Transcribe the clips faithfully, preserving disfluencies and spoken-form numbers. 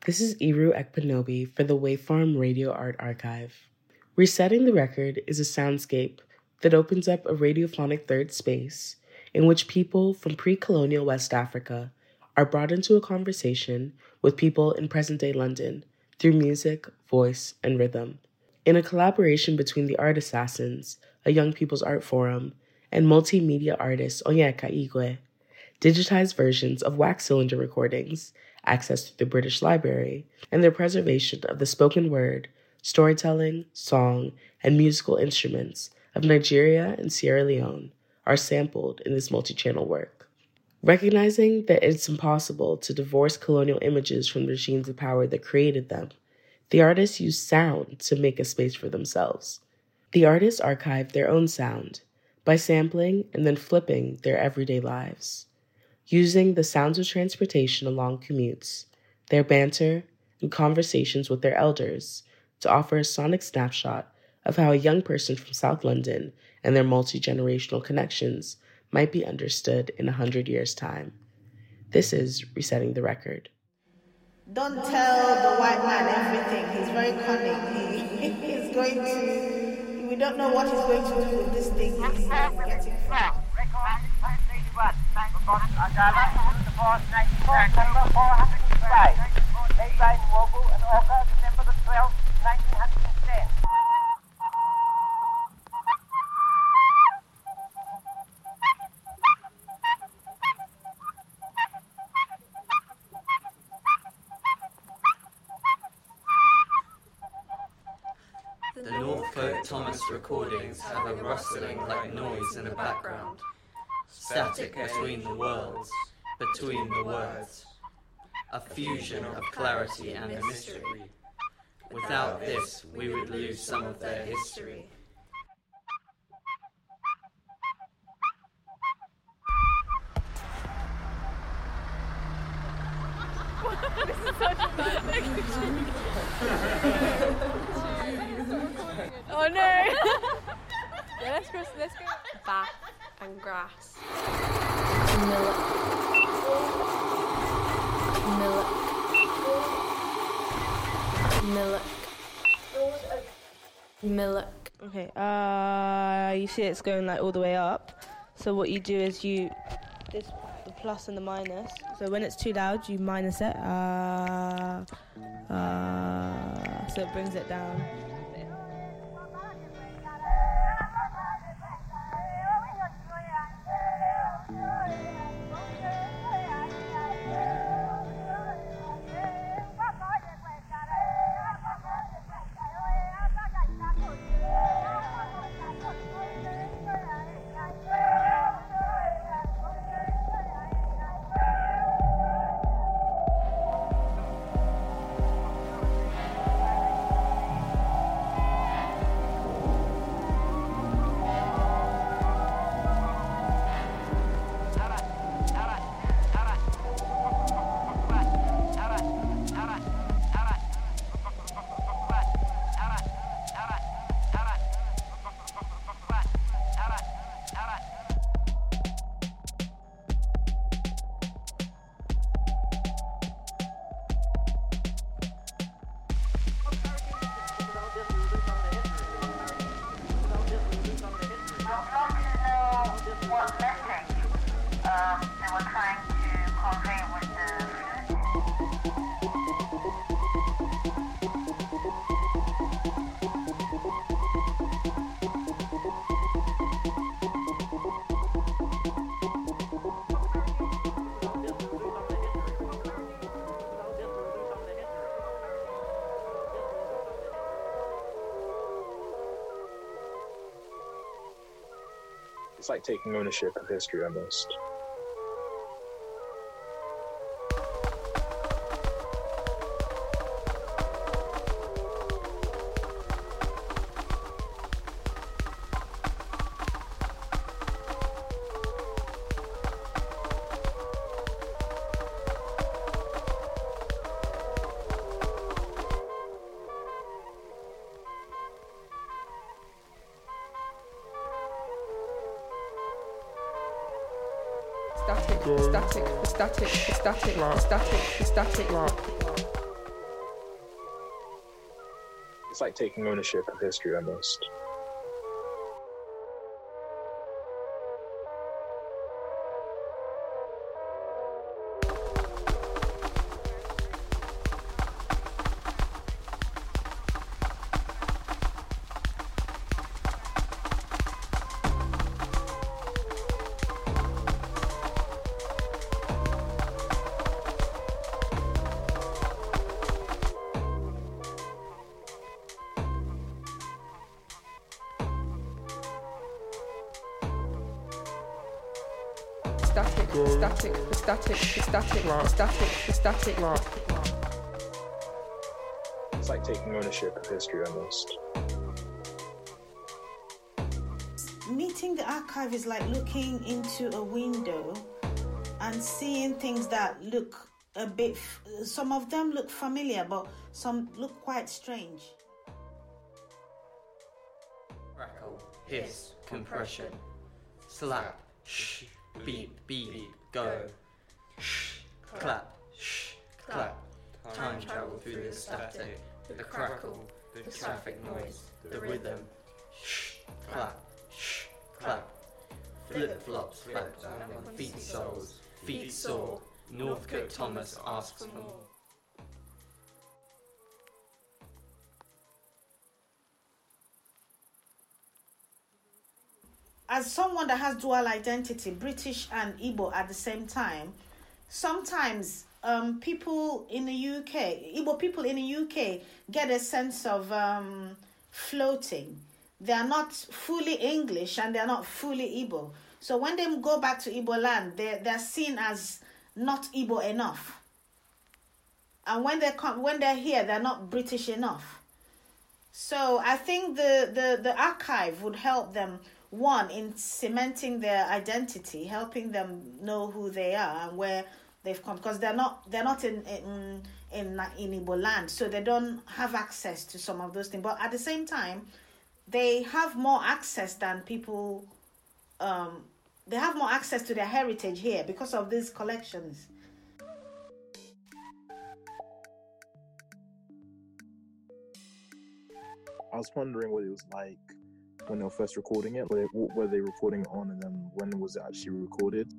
This is Iru Ekpanobi for the Waveform Radio Art Archive. Resetting the Record is a soundscape that opens up a radiophonic third space in which people from pre-colonial West Africa are brought into a conversation with people in present-day London through music, voice, and rhythm. In a collaboration between the Art Assassins, a young people's art forum, and multimedia artist Onyeka Igwe, digitized versions of wax cylinder recordings accessed through the British Library, and their preservation of the spoken word, storytelling, song, and musical instruments of Nigeria and Sierra Leone are sampled in this multi-channel work. Recognizing that it's impossible to divorce colonial images from the regimes of power that created them, the artists used sound to make a space for themselves. The artists archived their own sound by sampling and then flipping their everyday lives, using the sounds of transportation along commutes, their banter, and conversations with their elders to offer a sonic snapshot of how a young person from South London and their multi-generational connections might be understood in a hundred years' time. This is Resetting the Record. Don't tell the white man everything. He's very cunning. He, he's going to... We don't know what he's going to do with this thing. He's getting far. The Norfolk Thomas recordings have a rustling like noise in the background, static between the worlds, between the words, a fusion of clarity and mystery. Without this, we would lose some of their history. This is such a bad thing. Oh no! Yeah, let's go, let's go. Bath and grass. Milk. Milk. Milk. Milk. Okay, uh, you see it's going like all the way up. So what you do is you, this, the plus and the minus. So when it's too loud, you minus it. Uh, uh, so it brings it down. It's like taking ownership of history almost. Static, static, static, static, static, static, static. It's like taking ownership of history almost. Static, static, static, static, static, static. It's like taking ownership of history almost. Meeting the archive is like looking into a window and seeing things that look a bit, some of them look familiar, but some look quite strange. Crackle, hiss, compression, slap, shh, beep, beep, go, shh, clap, shh, clap, time travel through the static, the crackle, the traffic noise, the rhythm, shh, clap, shh, clap, flip flops, flap down on feet soles, feet sore, Northcote Thomas asks more. As someone that has dual identity, British and Igbo at the same time, sometimes um, people in the U K, Igbo people in the U K get a sense of um, floating. They are not fully English and they are not fully Igbo. So when they go back to Igbo land, they're, they're seen as not Igbo enough. And when they come, when they're here, they're not British enough. So I think the, the, the archive would help them, one, in cementing their identity, helping them know who they are and where they've come, because they're not they're not in in in, in Igbo land, so they don't have access to some of those things. But at the same time, they have more access than people. Um, they have more access to their heritage here because of these collections. I was wondering what it was like when they were first recording it. Were they, what were they recording it on, and then when was it actually recorded?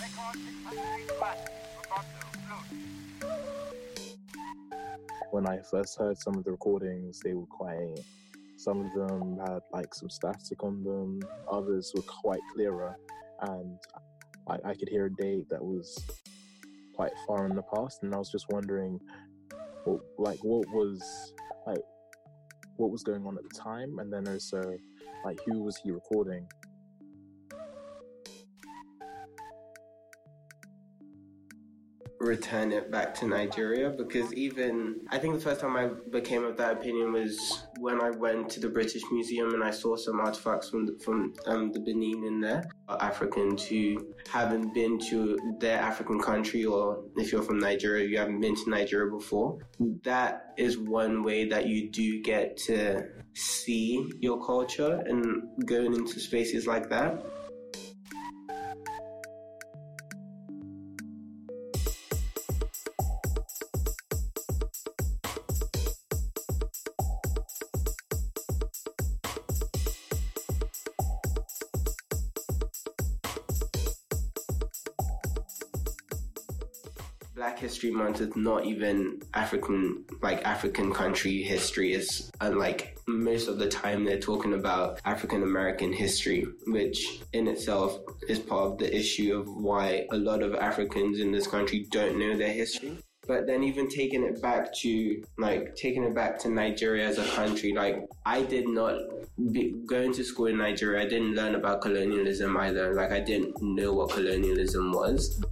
When I first heard some of the recordings, they were quite... Some of them had like some static on them. Others were quite clearer, and I, I could hear a date that was quite far in the past. And I was just wondering, what, like, what was like, what was going on at the time, and then also, like, who was he recording? Return it back to Nigeria, because even I think the first time I became of that opinion was when I went to the British Museum and I saw some artifacts from the, from um, the Benin in there. Africans who haven't been to their African country, or if you're from Nigeria, you haven't been to Nigeria before. That is one way that you do get to see your culture and going into spaces like that. Black History Month is not even African, like African country history. It's unlike most of the time they're talking about African American history, which in itself is part of the issue of why a lot of Africans in this country don't know their history. But then even taking it back to, like, taking it back to Nigeria as a country, like, I did not, be, going to school in Nigeria, I didn't learn about colonialism either. Like, I didn't know what colonialism was.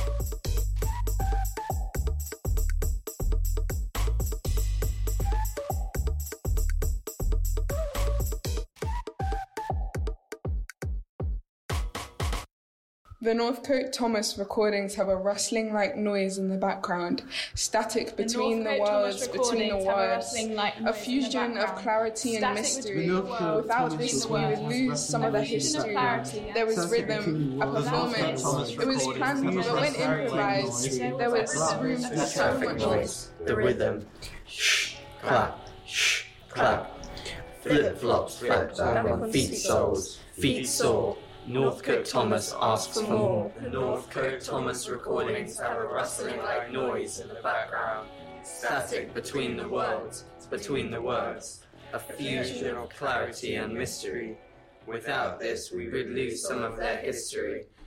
The Northcote Thomas recordings have a rustling-like noise in the background, static between the, the words, between the words, a, a fusion of clarity and mystery. Without this, we would lose some of the history. There was rhythm, a performance. It was planned, but when improvised, there was room for so much noise. The rhythm, shh, clap, shh, clap. Flip-flops, flat back on feet soles, feet sore. Northcote Thomas asks for more. The Northcote Thomas recordings have a rustling like noise in the background. Static between the worlds, between the words. A fusion of clarity and mystery. Without this, we would lose some of their history.